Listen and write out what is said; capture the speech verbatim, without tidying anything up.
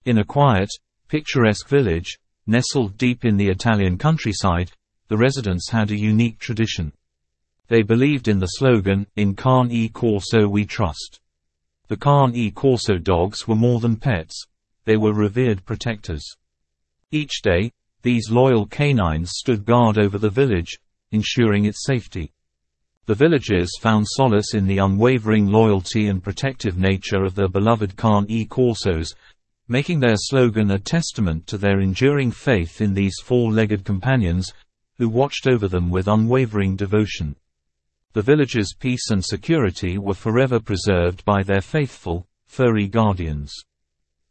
In a quiet, picturesque village, nestled deep in the Italian countryside, the residents had a unique tradition. They believed in the slogan, "In Cane e Corso we trust." The Cane e Corso dogs were more than pets. They were revered protectors. Each day, these loyal canines stood guard over the village, ensuring its safety. The villagers found solace in the unwavering loyalty and protective nature of their beloved Cane e Corsos, making their slogan a testament to their enduring faith in these four-legged companions, who watched over them with unwavering devotion. The village's peace and security were forever preserved by their faithful, furry guardians.